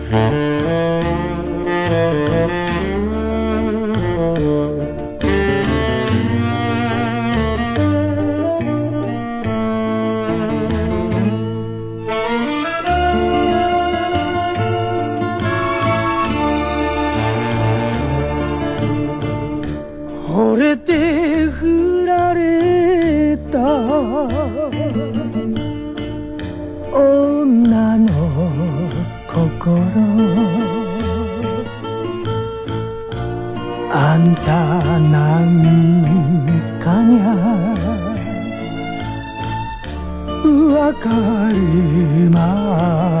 惚れて振られた女の心、あんたなんかにゃわかりま